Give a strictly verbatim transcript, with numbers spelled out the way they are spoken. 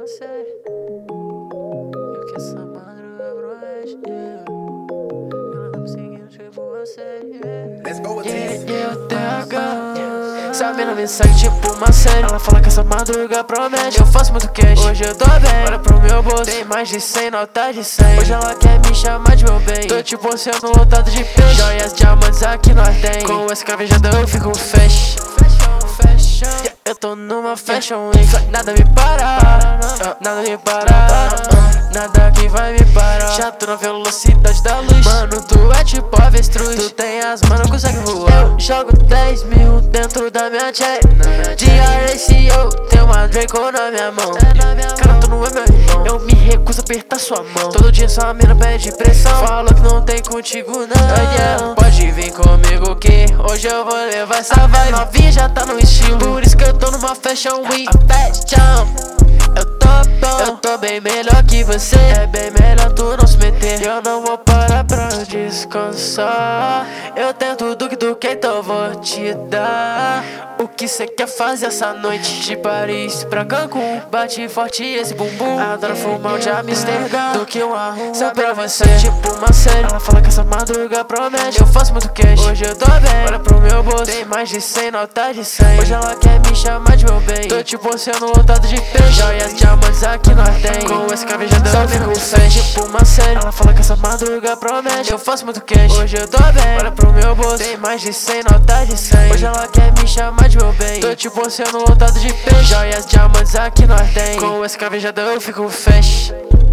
uma série. Eu que essa madruga broche, yeah. Ela tá me seguindo, tipo uma série, yeah. Let's go with Yeah, this. yeah, T H. Essa mina me segue tipo uma série. Ela fala que essa madruga promete. Eu faço muito cash, hoje eu tô bem. Olha pro meu bolso, tem mais de cem notas de cem. Hoje ela quer me chamar de meu bem. Tô tipo oceano lotado de peixe. Joias, diamantes aqui nós tem. Com esse cravejador eu fico fashion. Yeah, eu tô numa fashion week. Nada me para, uh, nada me para, uh, nada que vai me parar. Já tô na velocidade da luz. Mano, tu é tipo avestruz. Tu tem as manos, consegue voar. Eu jogo dez mil dentro da minha chain. De R A C eu tenho uma Draco na minha mão. Cara, tu não é meu irmão. Eu me recuso a apertar sua mão. Todo dia sua mina pede pressão. Fala que não tem contigo não. uh, yeah. Pode vir comigo que hoje eu vou levar essa vibe. Novinha já tá no estilo, por isso que eu tô numa fashion week. A fashion, eu tô bom, eu tô bem melhor que você. É bem melhor tu não se meter. Eu não vou parar pra descansar. Eu tenho tudo que tu quer, então vou te dar. O que cê quer fazer essa noite? De Paris pra Cancún, bate forte esse bumbum. Adoro fumar um de Amsterdã, do que um arrum. Só pra você, tipo uma série. Ela fala que essa madruga promete. Eu faço muito cash, hoje eu tô bem. Olha pro meu bolso, tem mais de cem notas de cem. Hoje ela quer me chamar de meu bem. Tô tipo oceano lotado de peixe. Joias, diamantes aqui nós tem. Com esse cravejador eu fico fashion. Tipo uma série. Ela fala que essa madruga promete. Eu faço muito cash, hoje eu tô bem. Olha pro meu bolso, tem mais de cem notas de cem. Hoje ela quer me chamar de meu bem. Tô tipo oceano lotado de peixe. Joias, diamantes aqui nós tem. Com esse cravejador eu fico fashion.